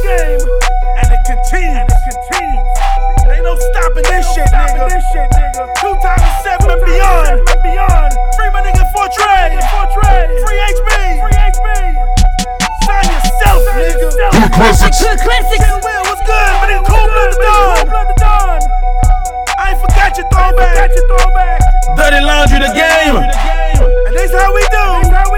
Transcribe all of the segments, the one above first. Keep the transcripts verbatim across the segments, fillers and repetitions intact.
game, and it continues. Ain't no stopping this shit, nigga. two thousand seven and beyond. Free my nigga Fortray. Free H B. Sign yourself, nigga. Good classics. Good classics. Will, what's good? My nigga Cool Blood the Don. I ain't forgot your throwback. Dirty Laundry, the game. And this how we do.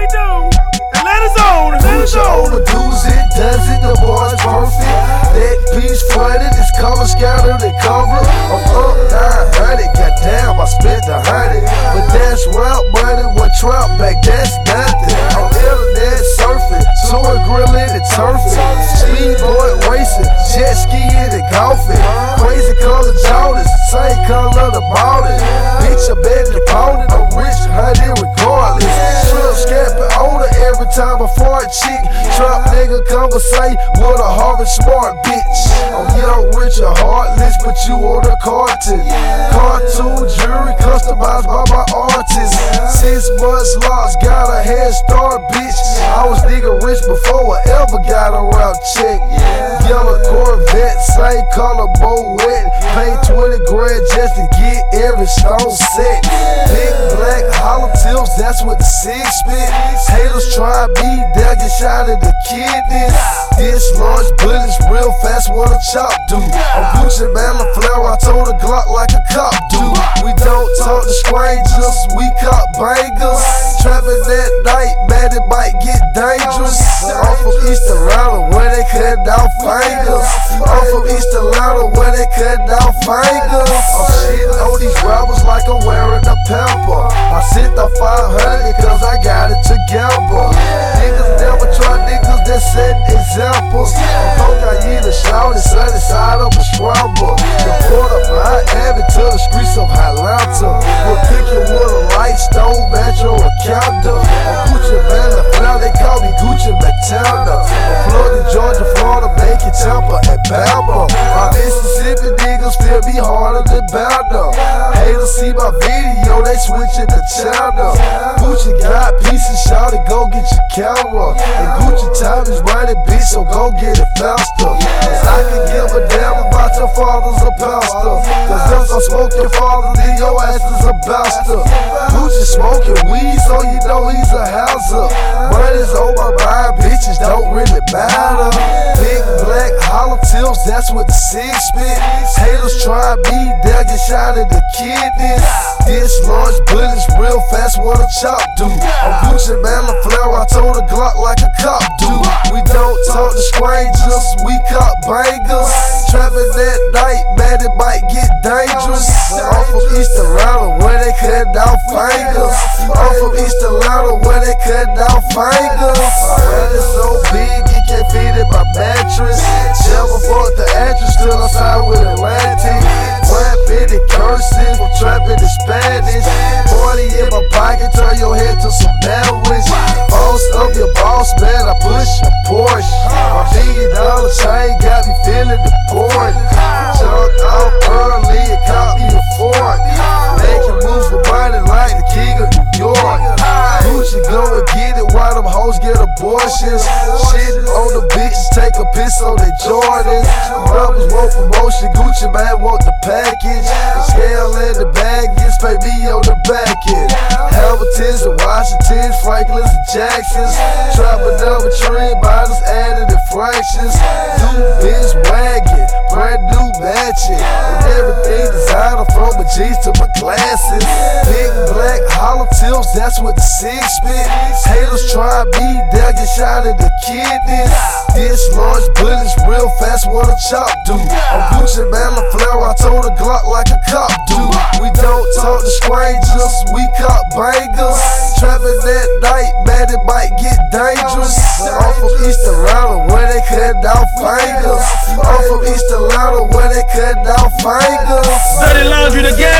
And let us on. Let us on. Overdoes it, does it, the boy's perfect. That piece flooded, it's color scattered and covered. I'm up nine hundred, goddamn, I spent a hundred. But that's rap money, what trap back, that's nothing. I'm internet surfing, tour grilling and turfing. Speedboard racing, jet skiing and golfing. Crazy color Jordans, same color the ballin'. Bitch, I bet the poundin', I'm rich, honey, regardless. Shrimp scapping older every time I fart chick. Trap nigga conversate with a Harvard smart bitch. I'm young, rich, and heartless, but you on a carton. Cartoon jewelry customized by my artist. Six months lost, got a head start, bitch. I was nigga rich before I ever got a route check. Yellow Corvette, same color, bow wet. Pay twenty grand just to get every stone set. Big black hollow tips, that's what the six spit. Haters try me, they'll get shot in the kidneys. This large bullets real fast, what a chop do. I'm Gucci man, La Fleur, I told a Glock like a cop do. We don't talk to strangers, we cop bangers. Trapping that night, man, it might get dangerous. I'm from East Atlanta, where they cut down fingers. I'm from East Atlanta, where they cut down fingers. I'm shitting on these rappers like I'm wearing a pamper. I sent the five hundred cause I got it together. Niggas never try niggas that set examples. I'm cocaine and shouting, sunny side up a scrubber. The port of Miami to the streets of Atlanta. We're cooking with a light stove, metro, or counter. I'm Gucci man, La Fleur, they call me Gucci Matana. I'm Florida, Georgia, Florida, Macon, Tampa, and Bama. My Mississippi niggas feel me harder than Bama. Haters see my video, they switching the channel. Gucci got pieces, shout it, go get your camera. And Gucci time is running, bitch, so go get it faster. Cause I can give a damn about your father's a pastor. Cause if I smoke your father, then your ass is a bastard. Gucci smoking weed, so you know he's a hazard. Money's on my mind, bitches don't really matter. Big black hollow tips, that's what the six spit. Haters try me, they'll get shot in the kidneys. This large bullets real fast, what a chop do. I'm Gucci man, La Fleur, I told a Glock like a cop do. We don't talk to strangers, we cop bangers. Trapping that night, man, it might get dangerous. I'm from East Atlanta, where they cut down fingers. I'm from East Atlanta, where they cut down fingers. My head is so big, it can't fit in my mattress. Never fought the actress till I signed with Atlantic. One fifty cursive, I'm trapping in Spanish. forty in my pocket, turn your head to some sandwich. Boss of your boss, man, I push a Porsche. My million dollar chain got me feeling the port. Jumped off early and caught me a Ford. Making moves for money like the king of New York. Gucci go and get it while them hoes get abortions. Shitting on the bitches, take a piss on their Jordans. Rappers want promotion, Gucci man want the package. The scale and the baggage, pay me on the back end. Hamiltons and Washingtons, Franklins and Jacksons. Trapping down a trend, bodies added in fractions. New Benz wagon, brand new matching. And everything designer from my jeans to my glasses. Big black hollow tips, that's what the six spit. Haters try me, they'll get shot in the kidneys. This large bullets real fast, what a chop do. I'm Gucci man, La Fleur, I told a Glock like a cop do. We don't talk to strangers, we cop bangers. Trapping that night, man, it might get dangerous. I'm from East Atlanta, where they cut down fingers. I'm from East Atlanta, where they cut down fingers. Dirty Laundry, the game.